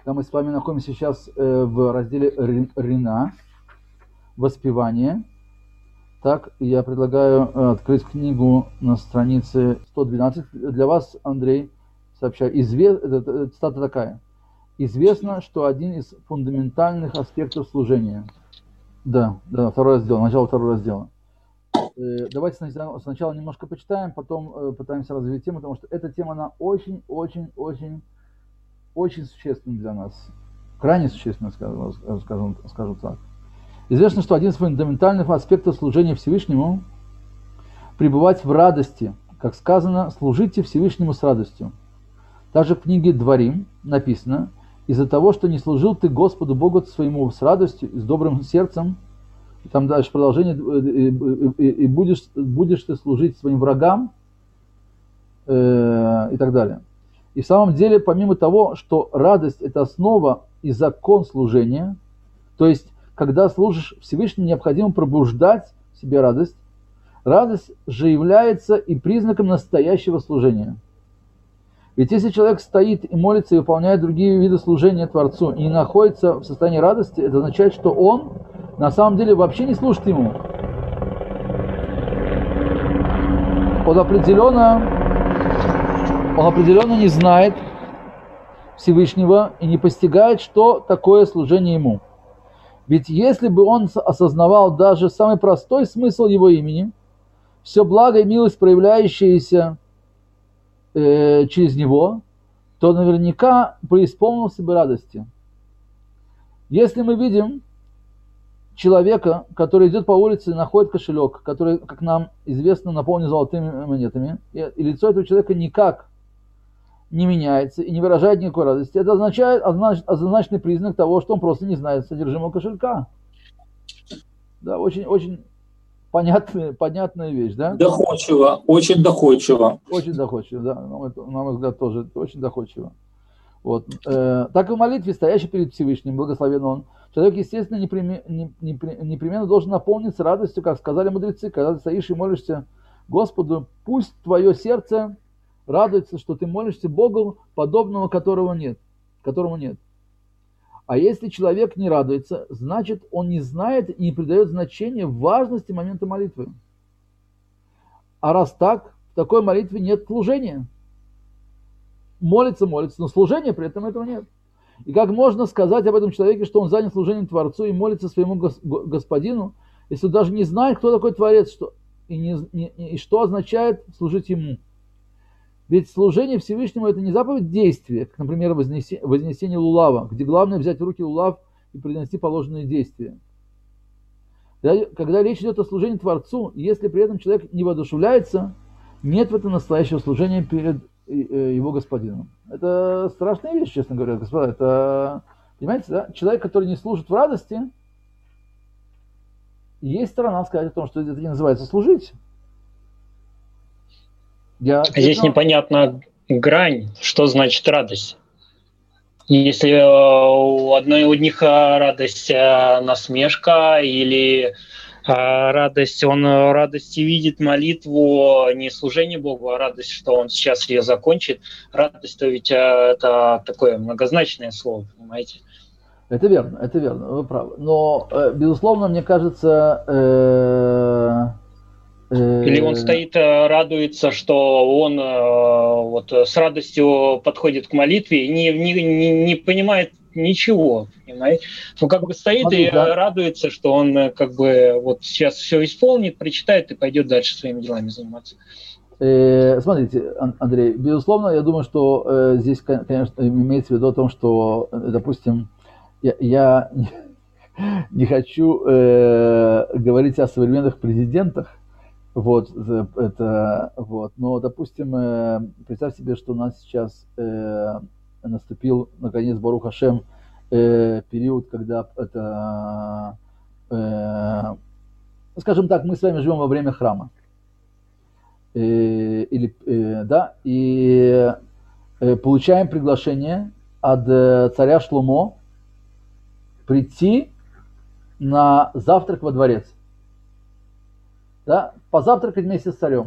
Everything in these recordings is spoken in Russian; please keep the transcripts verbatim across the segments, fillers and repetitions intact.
когда мы с вами находимся сейчас э, в разделе Рина, воспевание. Так, я предлагаю э, открыть книгу на странице сто двенадцать. Для вас, Андрей, сообщаю, изве... цитата такая. Известно, что один из фундаментальных аспектов служения. Да, да, второй раздел, начало второго раздела. Э, давайте сначала, сначала немножко почитаем, потом э, пытаемся развить тему, потому что эта тема, она очень-очень-очень очень существенна для нас. Крайне существенна, скажу, скажу, скажу так. Известно, что один из фундаментальных аспектов служения Всевышнему – пребывать в радости. Как сказано, служите Всевышнему с радостью. Также в книге Дворим написано, из-за того, что не служил ты Господу Богу своему с радостью, с добрым сердцем, и там дальше продолжение, и, и, и будешь, будешь ты служить своим врагам, э, и так далее. И в самом деле, помимо того, что радость – это основа и закон служения, то есть, когда служишь Всевышнему, необходимо пробуждать в себе радость, радость же является и признаком настоящего служения. Ведь если человек стоит и молится и выполняет другие виды служения Творцу и не находится в состоянии радости, это означает, что он на самом деле вообще не служит ему. Он определенно, он определенно не знает Всевышнего и не постигает, что такое служение ему. Ведь если бы он осознавал даже самый простой смысл его имени, все благо и милость, проявляющиеся э, через него, то наверняка преисполнился бы радости. Если мы видим человека, который идет по улице и находит кошелек, который, как нам известно, наполнен золотыми монетами, и, и лицо этого человека никак не меняется и не выражает никакой радости, это означает однозначный признак того, что он просто не знает содержимого кошелька. Да, очень, очень понятная, понятная вещь, да? Доходчиво, очень доходчиво. Очень доходчиво, да, на мой взгляд, тоже очень доходчиво. Вот. Э, так и в молитве, стоящей перед Всевышним, благословен он, человек, естественно, непременно, непременно должен наполниться радостью, как сказали мудрецы, когда ты стоишь и молишься Господу, пусть твое сердце радуется, что ты молишься Богу, подобного которого нет, которому нет. А если человек не радуется, значит, он не знает и не придает значения важности момента молитвы. А раз так, в такой молитве нет служения. Молится, молится, но служения при этом этого нет. И как можно сказать об этом человеке, что он занят служением Творцу и молится своему Господину, если он даже не знает, кто такой Творец, что, и, не, не, и что означает служить ему? Ведь служение Всевышнему – это не заповедь действия, как, например, вознесение, вознесение лулава, где главное взять в руки лулав и принести положенные действия. Когда речь идет о служении Творцу, если при этом человек не воодушевляется, нет в этом настоящего служения перед его господином. Это страшная вещь, честно говоря, господа. Это, понимаете, да? Человек, который не служит в радости, есть сторона сказать о том, что это не называется служить. Я, честно... Здесь непонятна грань, что значит радость. Если у одной у них радость насмешка или радость, он радости видит молитву, не служение Богу, а радость, что он сейчас ее закончит. Радость-то ведь это такое многозначное слово, понимаете? Это верно, это верно, вы правы. Но, безусловно, мне кажется... Э- Или он стоит, радуется, что он вот, с радостью подходит к молитве и не, не, не, не понимает ничего, понимаете? Он как бы стоит Смотри, и да. радуется, что он как бы вот сейчас все исполнит, прочитает и пойдет дальше своими делами заниматься. Смотрите, Андрей, безусловно, я думаю, что здесь, конечно, имеется в виду о том, что, допустим, я, я не хочу э, говорить о современных президентах. Вот, это, вот, но, допустим, э, представь себе, что у нас сейчас э, наступил, наконец, Барух Ашем, э, период, когда это, э, скажем так, мы с вами живем во время храма, э, или, э, да, и э, получаем приглашение от э, царя Шломо прийти на завтрак во дворец. Да, позавтракать вместе с царем.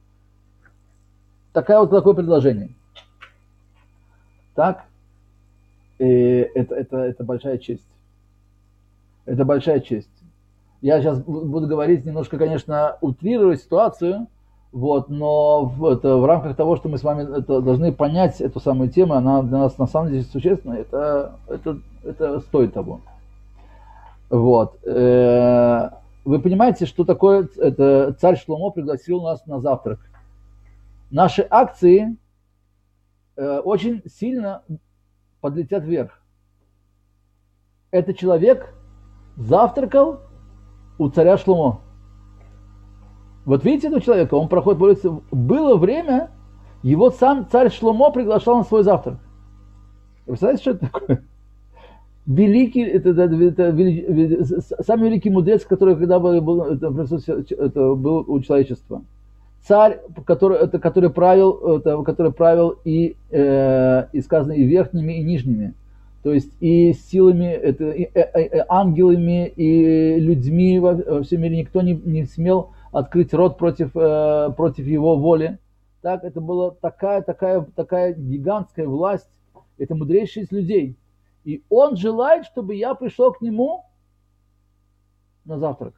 Такая вот такое предложение. Так, И это, это, это большая честь. Это большая честь. Я сейчас буду говорить немножко, конечно, утрировать ситуацию, вот, но в, это, в рамках того, что мы с вами это, должны понять эту самую тему, она для нас на самом деле существенна, это, это, это стоит того. Вот. Вы понимаете, что такое это, царь Шломо пригласил нас на завтрак. Наши акции очень сильно подлетят вверх. Этот человек завтракал у царя Шломо. Вот видите этого человека, он проходит по улице. Было время, его сам царь Шломо приглашал на свой завтрак. Вы представляете, что это такое? Великий, это, это, это, это, самый великий мудрец, который когда был, был, это, это был у человечества. Царь, который, это, который, правил, это, который правил и, э, и сказано, и верхними, и нижними. То есть и силами, это, и, и, и ангелами, и людьми во, во всем мире. Никто не, не смел открыть рот против, э, против его воли. Так, это была такая, такая, такая гигантская власть. Это мудрейший из людей. И он желает, чтобы я пришел к нему на завтрак.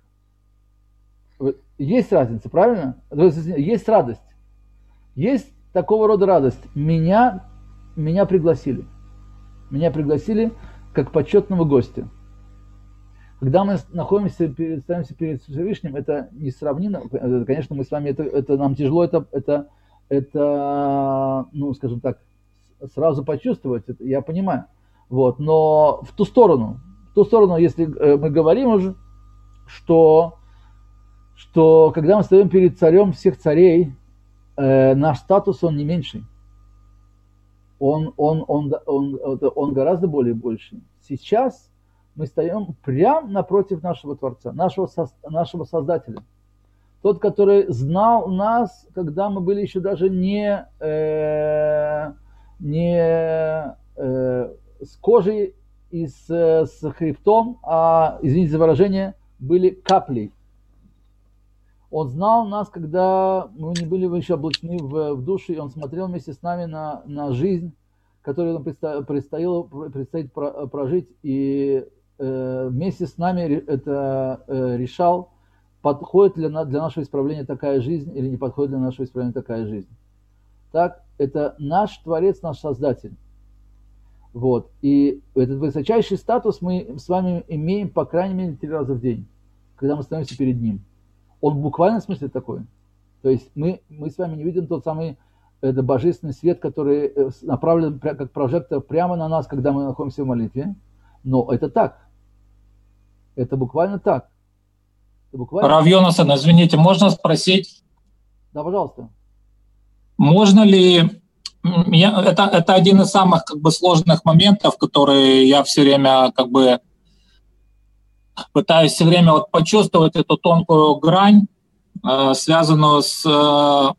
Есть разница, правильно? Есть радость. Есть такого рода радость. Меня, меня пригласили. Меня пригласили как почетного гостя. Когда мы находимся, ставимся перед Всевышним, это несравнимо. Конечно, мы с вами, это, это нам тяжело, это, это, это, ну, скажем так, сразу почувствовать, это я понимаю. Вот, но в ту сторону, в ту сторону, если мы говорим уже, что, что когда мы стоим перед царем всех царей, э, наш статус, он не меньший. Он, он, он, он, он, он гораздо более больший. Сейчас мы стоим прямо напротив нашего Творца, нашего, нашего Создателя. Тот, который знал нас, когда мы были еще даже не, э, не э, с кожей и с, с хребтом, а, извините за выражение, были каплей. Он знал нас, когда мы не были еще облачены в, в душу, и он смотрел вместе с нами на, на жизнь, которую нам предстояло, предстоит прожить, и э, вместе с нами это э, решал, подходит ли на, для нашего исправления такая жизнь или не подходит для нашего исправления такая жизнь. Так, это наш Творец, наш Создатель. Вот. И этот высочайший статус мы с вами имеем, по крайней мере, три раза в день, когда мы становимся перед Ним. Он в буквальном смысле такой. То есть мы, мы с вами не видим тот самый это, божественный свет, который направлен как прожектор прямо на нас, когда мы находимся в молитве. Но это так. Это буквально так. Это буквально... Рав Йонасан, извините, можно спросить? Да, пожалуйста. Можно ли... Я, это, это один из самых как бы сложных моментов, которые я все время как бы пытаюсь все время вот почувствовать эту тонкую грань, э, связанную с э,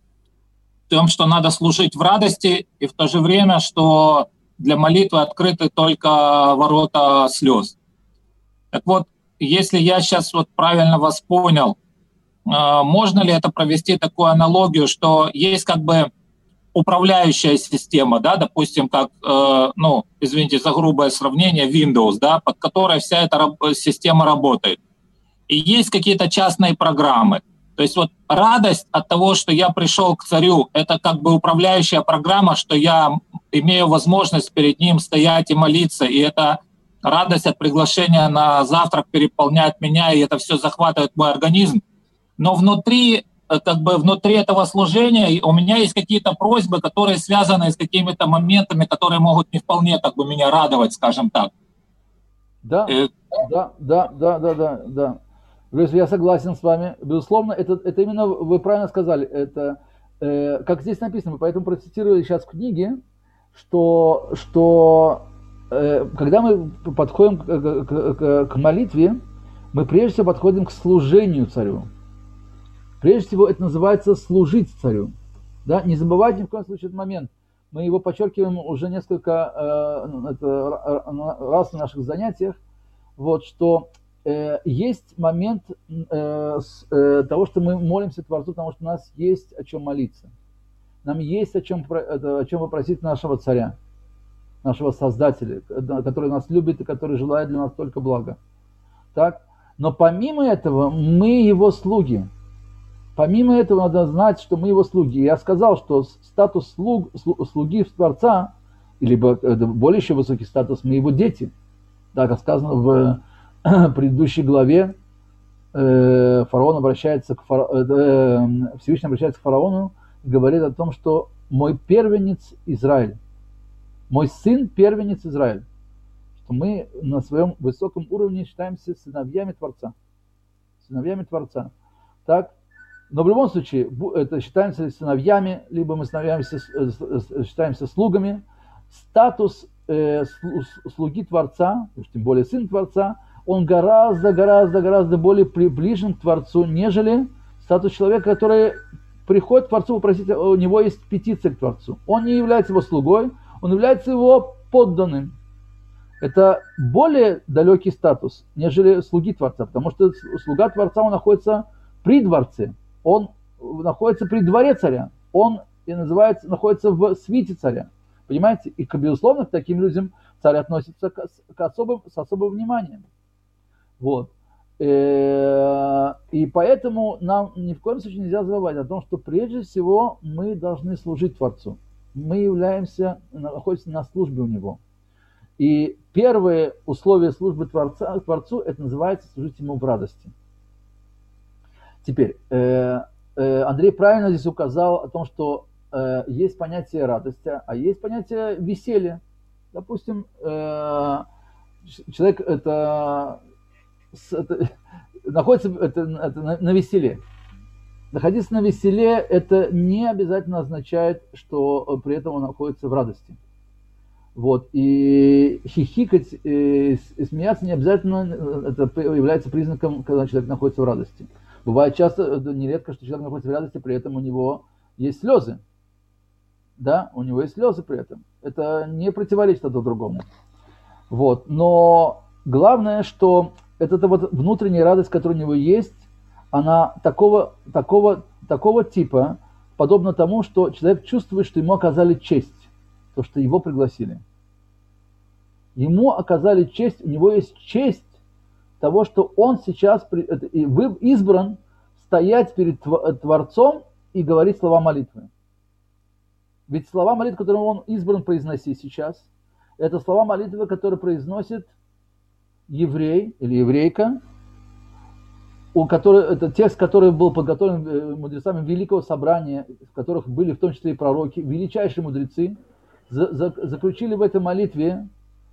тем, что надо служить в радости, и в то же время, что для молитвы открыты только ворота слез. Так вот, если я сейчас вот правильно вас понял, э, можно ли это провести такую аналогию, что есть как бы управляющая система, да, допустим, как, э, ну, извините за грубое сравнение, Windows, да, под которой вся эта раб- система работает. И есть какие-то частные программы. То есть вот радость от того, что я пришел к царю, это как бы управляющая программа, что я имею возможность перед ним стоять и молиться, и это радость от приглашения на завтрак переполняет меня, и это все захватывает мой организм. Но внутри как бы внутри этого служения у меня есть какие-то просьбы, которые связаны с какими-то моментами, которые могут не вполне как бы меня радовать, скажем так. Да, и... да, да, да, да, да, да. Я согласен с вами. Безусловно, это, это именно вы правильно сказали. Это, э, как здесь написано, поэтому процитирую сейчас в книге, что, что э, когда мы подходим к, к, к, к молитве, мы прежде всего подходим к служению царю. Прежде всего, это называется служить царю. Да? Не забывайте ни в коем случае этот момент. Мы его подчеркиваем уже несколько э, это, раз в наших занятиях. Вот, что э, есть момент э, с, э, того, что мы молимся Творцу, потому что у нас есть о чем молиться. Нам есть о чем, это, о чем попросить нашего царя. нашего Создателя, который нас любит и который желает для нас только блага. Так? Но помимо этого, мы его слуги. Помимо этого надо знать, что мы его слуги. Я сказал, что статус слуг, слуги Творца, либо более еще высокий статус, мы его дети. Так, как сказано в предыдущей главе, фараон обращается к фара... Всевышний обращается к фараону и говорит о том, что мой первенец Израиль, мой сын первенец Израиль, что мы на своем высоком уровне считаемся сыновьями Творца. Сыновьями Творца. Так? Но в любом случае, это считаемся сыновьями, либо мы становимся, считаемся слугами. Статус э, слуги Творца, тем более сын Творца, он гораздо, гораздо, гораздо более приближен к Творцу, нежели статус человека, который приходит к Творцу попросить, у него есть петиция к Творцу. Он не является его слугой, он является его подданным. Это более далекий статус, нежели слуги Творца, потому что слуга Творца, он находится при дворце, он находится при дворе царя, он и называется, находится в свите царя. Понимаете? И, безусловно, к таким людям царь относится к, к особым, с особым вниманием. Вот. И поэтому нам ни в коем случае нельзя забывать о том, что прежде всего мы должны служить Творцу. Мы являемся, находимся на службе у Него. И первое условие службы Творца, Творцу, это называется служить Ему в радости. Теперь, Андрей правильно здесь указал о том, что есть понятие радости, а есть понятие веселья. Допустим, человек это, это, находится это, это на, на веселе. Находиться на веселе, это не обязательно означает, что при этом он находится в радости. Вот. И хихикать и смеяться не обязательно это является признаком, когда человек находится в радости. Бывает часто, нередко, что человек находится в радости, при этом у него есть слезы. Да, у него есть слезы при этом. Это не противоречит одно другому. Вот. Но главное, что это, это вот внутренняя радость, которая у него есть, она такого, такого, такого типа, подобно тому, что человек чувствует, что ему оказали честь, то, что его пригласили. Ему оказали честь, у него есть честь того, что он сейчас избран стоять перед Творцом и говорить слова молитвы. Ведь слова молитвы, которые он избран произносить сейчас, это слова молитвы, которые произносит еврей или еврейка, у которой, это текст, который был подготовлен мудрецами Великого Собрания, в которых были в том числе и пророки, величайшие мудрецы, за, за, заключили в этой молитве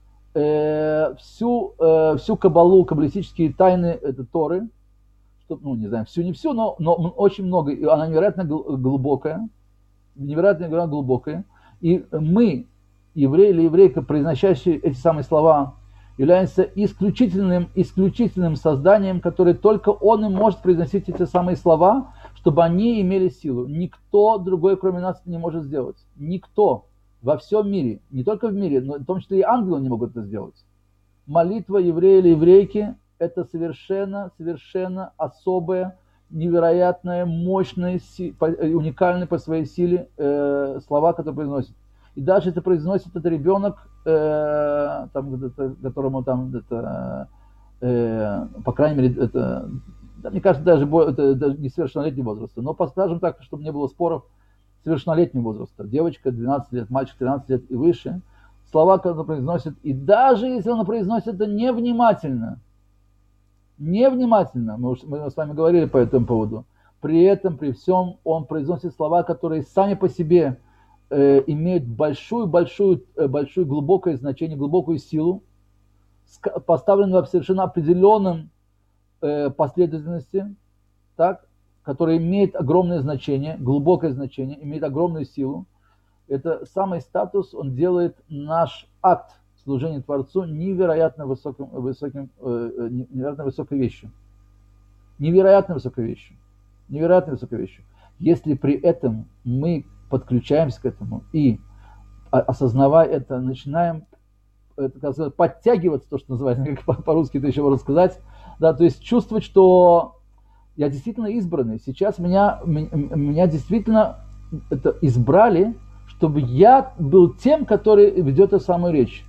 э, всю, э, всю кабалу, каббалистические тайны этой Торы, что, ну, не знаю, всю, не всю, но, но очень много, и она невероятно глубокая, невероятно глубокая. И мы, евреи или еврейка, произносящие эти самые слова, являемся исключительным, исключительным созданием, которое только он и может произносить эти самые слова, чтобы они имели силу. Никто другой, кроме нас, это не может сделать. Никто во всем мире, не только в мире, но в том числе и ангелы не могут это сделать. Молитва еврея или еврейки – это совершенно, совершенно особая, невероятная, мощная, уникальная по своей силе э, слова, которые произносят. И даже если произносит этот ребенок, э, там, это, которому там, это, э, по крайней мере, это, да, мне кажется, даже, это, даже не совершеннолетнего возраста, но скажем так, чтобы не было споров, совершеннолетнего возраста. Девочка двенадцать лет, мальчик тринадцать лет и выше. Слова, которые он произносит, и даже если он произносит это невнимательно, невнимательно, мы, уж, мы с вами говорили по этому поводу, при этом, при всем, он произносит слова, которые сами по себе э, имеют большую, большую, э, большое глубокое значение, глубокую силу, поставленную в совершенно определенном э, последовательности, так, которая имеет огромное значение, глубокое значение, имеет огромную силу. Это самый статус, он делает наш акт служения Творцу невероятно высоким, высоким, э, невероятно высокой вещью. Невероятно высокой вещью. Невероятно высокой вещью. Если при этом мы подключаемся к этому и, осознавая это, начинаем это, как сказать, подтягиваться, то, что называется, как по-русски это еще можно сказать, да, то есть чувствовать, что я действительно избранный. Сейчас меня, меня действительно это избрали, чтобы я был тем, который ведет эту самую речь.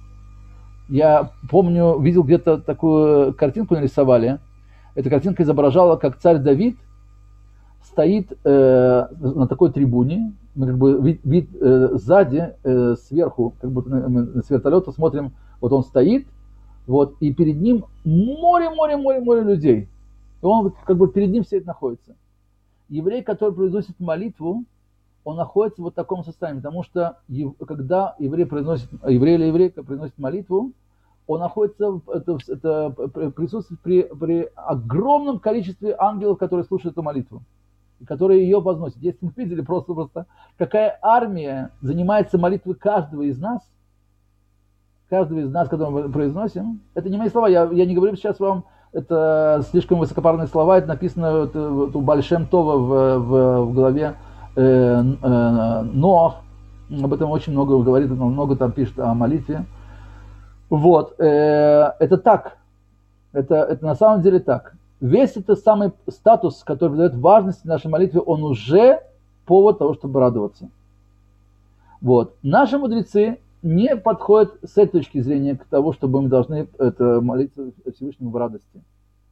Я помню, видел где-то такую картинку нарисовали. Эта картинка изображала, как царь Давид стоит э, на такой трибуне, мы как бы вид, вид э, сзади, э, сверху, как будто мы с вертолета смотрим, вот он стоит, вот, и перед ним море, море, море, море людей. И он как бы перед ним все это находится. Еврей, который произносит молитву, он находится вот в таком состоянии, потому что когда еврей, произносит, еврей или еврейка произносит молитву, он находится, это, это присутствует при, при огромном количестве ангелов, которые слушают эту молитву, и которые ее возносят. Если мы видели просто-просто, какая армия занимается молитвой каждого из нас, каждого из нас, когда мы произносим, это не мои слова, я, я не говорю сейчас вам, это слишком высокопарные слова, это написано это, у Бааль Шем Това в, в, в главе э, э, Ноах, об этом очень много говорит, он много там пишет о молитве. Вот, э, это так, это, это на самом деле так. Весь этот самый статус, который придает важности нашей молитве, он уже повод того, чтобы радоваться. Вот. Наши мудрецы не подходят с этой точки зрения к тому, чтобы мы должны это, молиться Всевышнему в радости.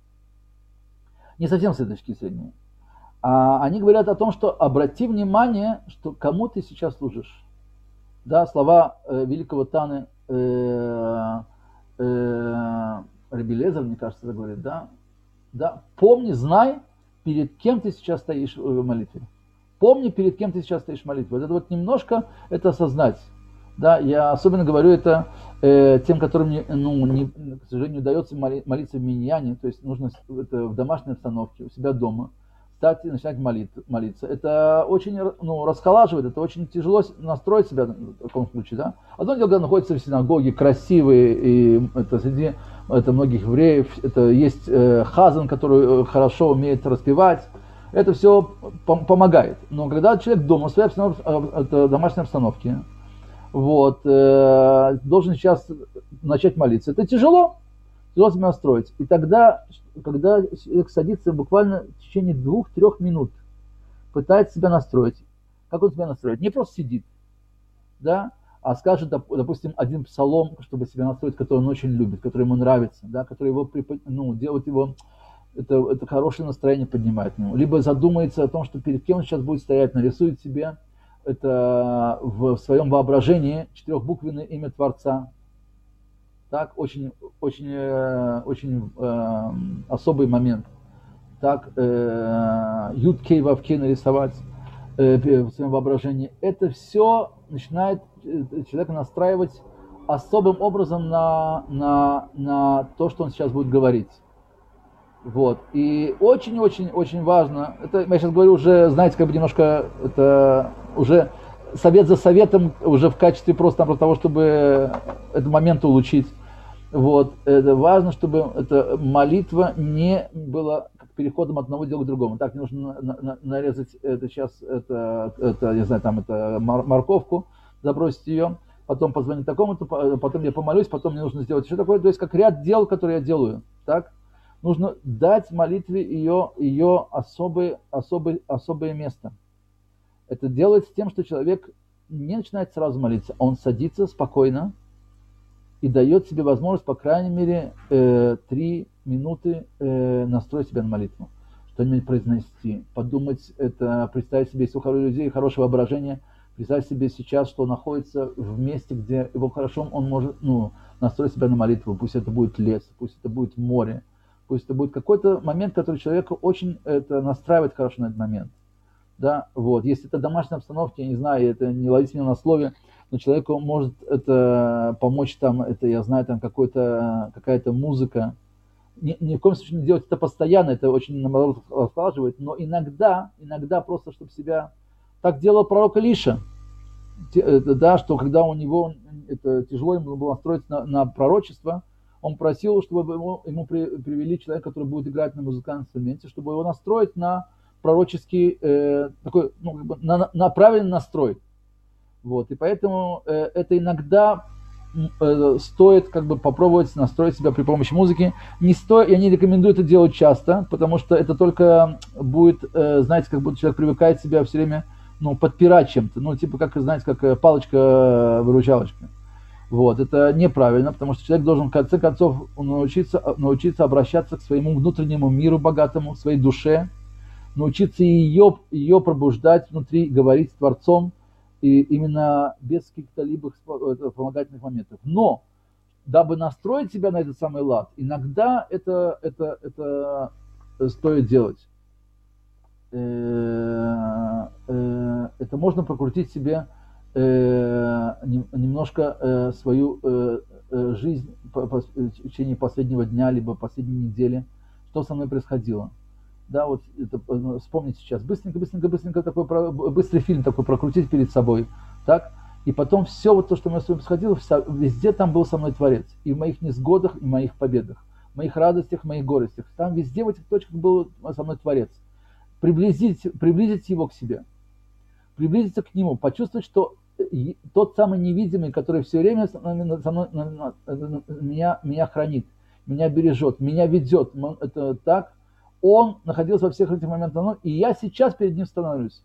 Не совсем с этой точки зрения. А они говорят о том, что обрати внимание, что кому ты сейчас служишь. Да, слова э, великого Таны э, э, Раби Элиэзер, мне кажется, это говорит, да? Да, помни, знай, перед кем ты сейчас стоишь в молитве. Помни, перед кем ты сейчас стоишь в молитве. Вот это вот немножко это осознать. Да, я особенно говорю это э, тем, которым, не, ну, не, к сожалению, не удается молиться в миньяне, то есть нужно это в домашней обстановке, у себя дома, стать и начинать молить, молиться. Это очень, ну, расхолаживает, это очень тяжело настроить себя в таком случае. Да? Одно дело, когда находятся в синагоге, красивые, и это среди это многих евреев, это есть э, хазан, который хорошо умеет распевать, это все пом- помогает. Но когда человек дома, в своей обстановке, это домашней обстановке, вот, э, должен сейчас начать молиться, это тяжело, тяжело себя настроить. И тогда, когда человек садится буквально в течение двух-трех минут, пытается себя настроить, как он себя настроит? Не просто сидит, да, а скажет, допустим, один псалом, чтобы себя настроить, который он очень любит, который ему нравится, да, который его, ну, делает его, это, это хорошее настроение поднимает ему. Либо задумается о том, что перед кем он сейчас будет стоять, нарисует себе это в своем воображении четырехбуквенное имя Творца. Так, очень, очень, очень э, особый момент. Так, э, Юд Кей Вав Кей нарисовать э, в своем воображении. Это все начинает человека настраивать особым образом на, на, на то, что он сейчас будет говорить. Вот. И очень-очень-очень важно, это я сейчас говорю уже, знаете, как бы немножко, это уже совет за советом, уже в качестве просто того, чтобы этот момент улучшить. Вот. Это важно, чтобы эта молитва не была как переходом от одного дела к другому. Так, не нужно на, на, нарезать это сейчас, это, это, я знаю, там, это морковку, забросить ее, потом позвонить такому-то, потом я помолюсь, потом мне нужно сделать еще такое. То есть как ряд дел, которые я делаю. Так? Нужно дать молитве ее, ее особое, особое, особое место. Это делается тем, что человек не начинает сразу молиться, а он садится спокойно и дает себе возможность, по крайней мере, э, три минуты э, настроить себя на молитву. Что-нибудь произнести, подумать, это, представить себе, если у людей хорошее воображение, представить себе сейчас, что он находится в месте, где его хорошо, он может, ну, настроить себя на молитву. Пусть это будет лес, пусть это будет море, пусть это будет какой-то момент, который человека очень это, настраивает хорошо на этот момент. Да, вот. Если это домашняя обстановка, я не знаю, это не ловить меня на слове, но человеку может это помочь, там, это, я знаю, там какой-то, какая-то музыка. Ни, ни в коем случае не делать это постоянно, это очень, наоборот, расхолаживает, но иногда, иногда просто, чтобы себя... Так делал пророк Илиша, да, что когда у него это, тяжело ему было настроиться на, на пророчество, он просил, чтобы ему, ему при, привели человека, который будет играть на музыкальном инструменте, чтобы его настроить на пророческий, э, такой, ну, как бы на, на правильный настрой. Вот, и поэтому э, это иногда э, стоит как бы попробовать настроить себя при помощи музыки. Не стоит, я не рекомендую это делать часто, потому что это только будет, э, знаете, как будто человек привыкает себя все время ну, подпирать чем-то, ну, типа, как, знаете, как палочка-выручалочка. Вот, это неправильно, потому что человек должен, в конце концов, научиться, научиться обращаться к своему внутреннему миру богатому, к своей душе, научиться ее, ее пробуждать внутри, говорить с Творцом, и именно без каких-либо вспомогательных моментов. Но, дабы настроить себя на этот самый лад, иногда это, это, это стоит делать. Это можно прокрутить себе немножко свою жизнь в течение последнего дня, либо последней недели, что со мной происходило. Да, вот это, вспомнить сейчас, быстренько, быстренько, быстренько, такой быстрый фильм такой прокрутить перед собой, так, и потом все вот то, что у меня с вами происходило, везде там был со мной Творец, и в моих несгодах, и в моих победах, в моих радостях, в моих горестях, там везде в этих точках был со мной Творец. Приблизить, приблизить его к себе, приблизиться к нему, почувствовать, что тот самый невидимый, который все время со мной, со мной, меня, меня хранит, меня бережет, меня ведет, это так, он находился во всех этих моментах, ну, и я сейчас перед ним становлюсь.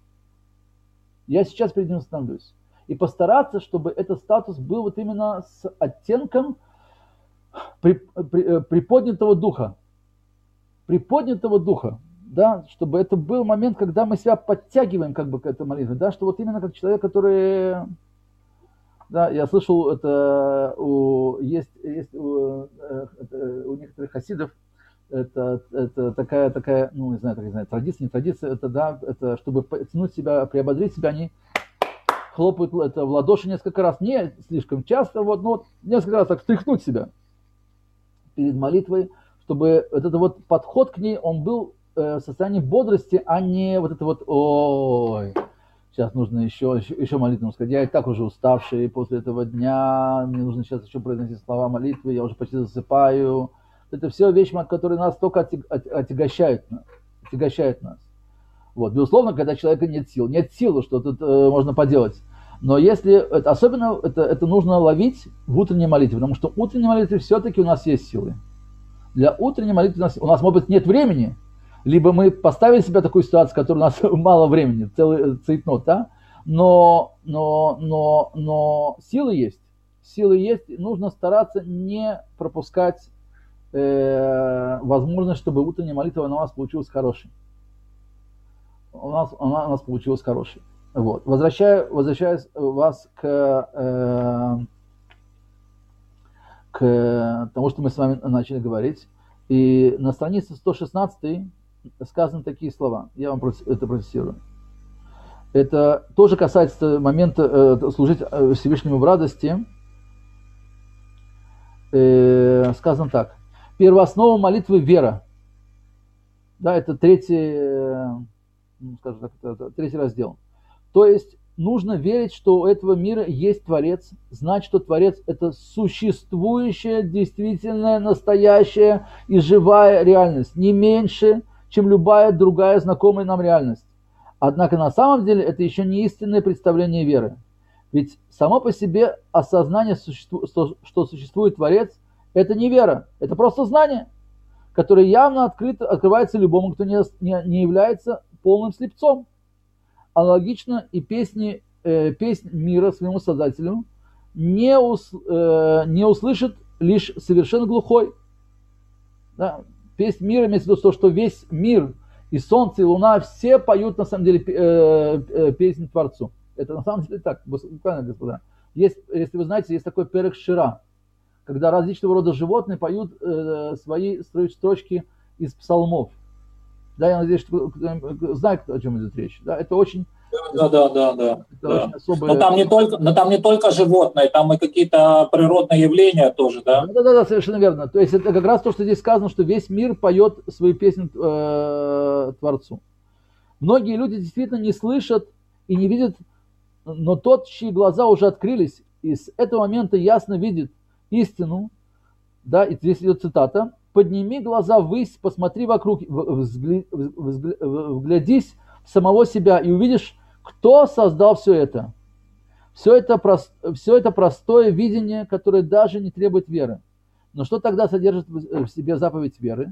Я сейчас перед ним становлюсь. И постараться, чтобы этот статус был вот именно с оттенком при, при, приподнятого духа. Приподнятого духа. Да, чтобы это был момент, когда мы себя подтягиваем как бы к этой молитве. Да, что вот именно как человек, который... Да, я слышал, это у, есть, есть у, у некоторых хасидов, это, это такая, такая, ну, не знаю, так, не знаю, традиция, не традиция, это, да, это, чтобы потянуть себя, приободрить себя, они хлопают это в ладоши несколько раз, не слишком часто, вот, но вот несколько раз так встряхнуть себя перед молитвой, чтобы вот этот вот подход к ней, он был э, в состоянии бодрости, а не вот это вот, ой, сейчас нужно еще, еще, еще молитву сказать, я и так уже уставший после этого дня, мне нужно сейчас еще произносить слова молитвы, я уже почти засыпаю. Это все вещи, которые нас только отягощают, отягощают нас. Вот. Безусловно, когда у человека нет сил, нет силы, что тут э, можно поделать. Но если, это, особенно это, это нужно ловить в утренней молитве, потому что в утренней молитве все-таки у нас есть силы. Для утренней молитвы у нас, у нас, может быть, нет времени, либо мы поставили себя в такую ситуацию, в которой у нас мало времени, целый цейтнот, да? но, но, но, но силы есть. Силы есть, нужно стараться не пропускать возможность, чтобы утренняя молитва у нас получилась хорошей. У нас, она у нас получилась хорошей. Вот. Возвращаю, возвращаясь вас к, э, к тому, что мы с вами начали говорить. И на странице сто шестнадцать сказаны такие слова. Я вам это процитирую. Это тоже касается момента э, служить Всевышнему в радости. Э, сказано так. Первооснова молитвы – вера. Да, это третий, ну, скажем так, это третий раздел. То есть нужно верить, что у этого мира есть Творец, знать, что Творец – это существующая, действительная, настоящая и живая реальность, не меньше, чем любая другая знакомая нам реальность. Однако на самом деле это еще не истинное представление веры. Ведь само по себе осознание, что существует Творец, это не вера, это просто знание, которое явно открыто, открывается любому, кто не, не, не является полным слепцом. Аналогично и песни, э, песнь мира своему Создателю не, ус, э, не услышит лишь совершенно глухой. Да? Песнь мира имеется в виду то, что весь мир, и солнце, и луна, все поют на самом деле э, э, песнь Творцу. Это на самом деле так, буквально, господа. Есть, если вы знаете, есть такой перек Шира, когда различного рода животные поют э, свои строчки из псалмов. Да, я надеюсь, что кто-нибудь знает, о чем идет речь. Да, это очень... Да, да, да, да. Это да. очень особое... Но там не только, но там не только животные, там и какие-то природные явления тоже, да? Да, да, да, совершенно верно. То есть это как раз то, что здесь сказано, что весь мир поет свою песню э, Творцу. Многие люди действительно не слышат и не видят, но тот, чьи глаза уже открылись, и с этого момента ясно видит истину, да, и здесь идет цитата: «Подними глаза ввысь, посмотри вокруг, взгля, взгля, вглядись в самого себя и увидишь, кто создал все это». Все это, все это простое видение, которое даже не требует веры. Но что тогда содержит в себе заповедь веры?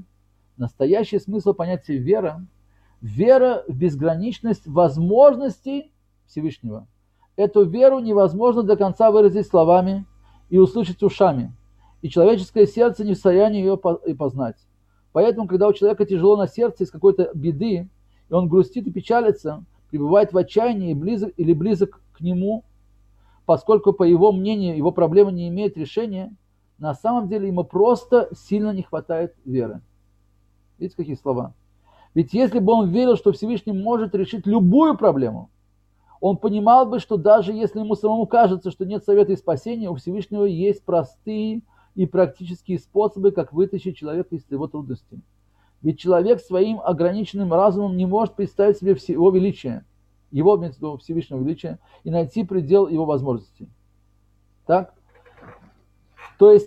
Настоящий смысл понятия вера – вера в безграничность возможностей Всевышнего. Эту веру невозможно до конца выразить словами и услышать ушами, и человеческое сердце не в состоянии ее и познать. Поэтому, когда у человека тяжело на сердце из какой-то беды, и он грустит и печалится, пребывает в отчаянии и близок, или близок к нему, поскольку, по его мнению, его проблема не имеет решения, на самом деле ему просто сильно не хватает веры. Видите, какие слова? Ведь если бы он верил, что Всевышний может решить любую проблему, он понимал бы, что даже если ему самому кажется, что нет совета и спасения, у Всевышнего есть простые и практические способы, как вытащить человека из его трудностей. Ведь человек своим ограниченным разумом не может представить себе его величие, его Всевышнего величия, и найти предел его возможностей. Так? То есть,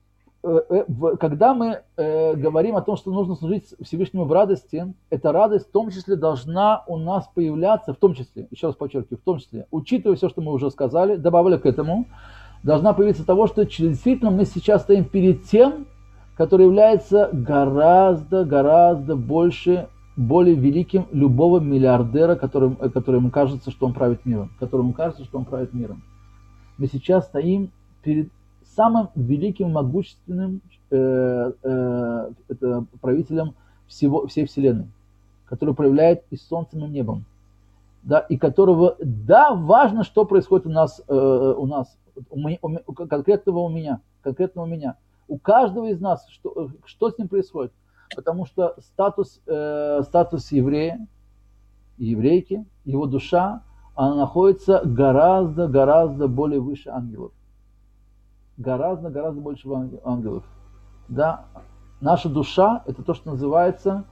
когда мы говорим о том, что нужно служить Всевышнему в радости, эта радость в том числе должна у нас появляться, в том числе, еще раз подчеркиваю, в том числе, учитывая все, что мы уже сказали, добавили к этому, должна появиться того, что действительно мы сейчас стоим перед тем, который является гораздо, гораздо больше, более великим любого миллиардера, которым, которому кажется, что он правит миром, которому кажется, что он правит миром. Мы сейчас стоим перед самым великим, могущественным э, э, это правителем всего, всей Вселенной, который управляет и солнцем, и небом, да, и которого, да, важно, что происходит у нас, э, у нас, у, у, конкретного у меня, конкретно у меня, у каждого из нас, что, что с ним происходит, потому что статус, э, статус еврея, еврейки, его душа, она находится гораздо, гораздо более выше ангелов. Гораздо, гораздо больше ангелов. Да? Наша душа – это то, что называется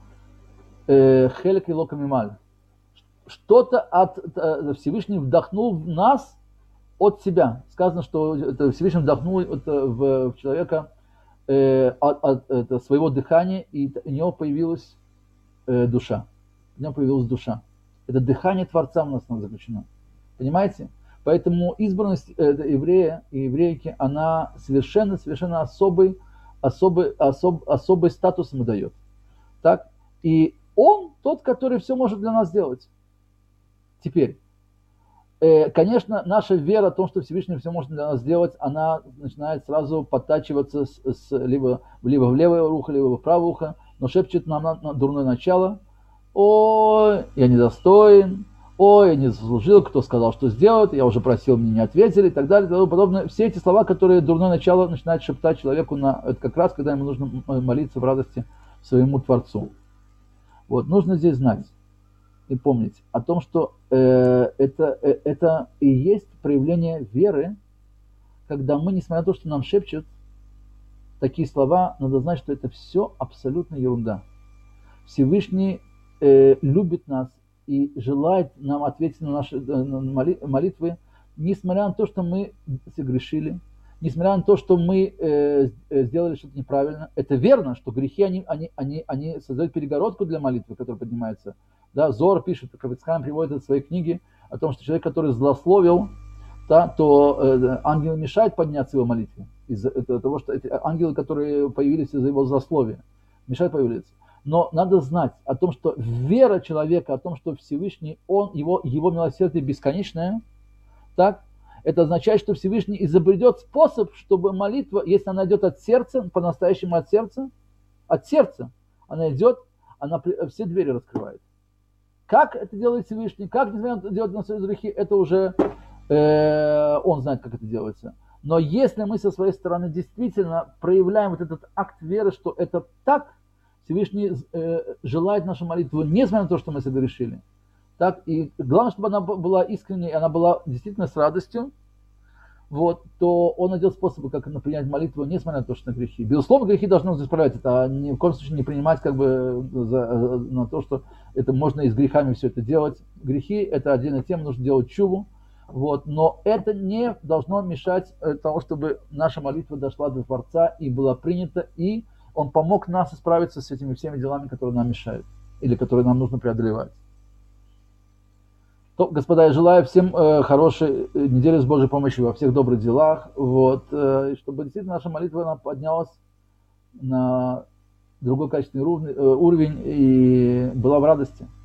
хелек и локамималь. Что-то от э, Всевышний вдохнул в нас от себя. Сказано, что это Всевышний вдохнул это в, в человека э, от, от это, своего дыхания, и у него появилась э, душа. У него появилась душа. Это дыхание Творца у нас заключено. Понимаете? Поэтому избранность еврея и еврейки, она совершенно, совершенно особый, особый, особ, особый статус ему дает. Так? И он тот, который все может для нас сделать. Теперь, э, конечно, наша вера в том, что Всевышний все может для нас сделать, она начинает сразу подтачиваться с, с, либо, либо в левое ухо, либо в правое ухо, но шепчет нам на, на дурное начало. Ой, я недостоин. Ой, я не заслужил, кто сказал, что сделать, я уже просил, мне не ответили, и так далее, и тому подобное. Все эти слова, которые дурное начало начинает шептать человеку, на, это как раз, когда ему нужно молиться в радости своему Творцу. Вот, нужно здесь знать и помнить о том, что э, это, э, это и есть проявление веры, когда мы, несмотря на то, что нам шепчут такие слова, надо знать, что это все абсолютно ерунда. Всевышний э, любит нас и желает нам ответить на наши молитвы, несмотря на то, что мы согрешили, несмотря на то, что мы э, сделали что-то неправильно. Это верно, что грехи, они, они, они, они создают перегородку для молитвы, которая поднимается. Да, Зор пишет, Хафец Хаим приводит это в своей книге, о том, что человек, который злословил, да, то э, ангелы мешают подняться его молитве. Из-за того, что эти ангелы, которые появились из-за его злословия, мешают появиться. Но надо знать о том, что вера человека, о том, что Всевышний, он, его, его милосердие бесконечное, так, это означает, что Всевышний изобретет способ, чтобы молитва, если она идет от сердца, по-настоящему от сердца, от сердца, она идет, она все двери раскрывает. Как это делает Всевышний, как это делать на свои грехи, это уже э, он знает, как это делается. Но если мы со своей стороны действительно проявляем вот этот акт веры, что это так, Всевышний э, желает нашу молитву, несмотря на то, что мы согрешили. Так, и главное, чтобы она была искренней, она была действительно с радостью, вот, то он найдет способы, как принять молитву, несмотря на то, что на грехи. Безусловно, грехи должны исправлять это, а ни в коем случае не принимать как бы за, на то, что это можно и с грехами все это делать. Грехи – это отдельная тема, нужно делать чуву, вот, но это не должно мешать того, чтобы наша молитва дошла до Творца и была принята, и он помог нас справиться с этими всеми делами, которые нам мешают, или которые нам нужно преодолевать. То, господа, я желаю всем э, хорошей недели с Божьей помощью во всех добрых делах, вот, э, чтобы действительно наша молитва она поднялась на другой качественный уровень, э, уровень и была в радости.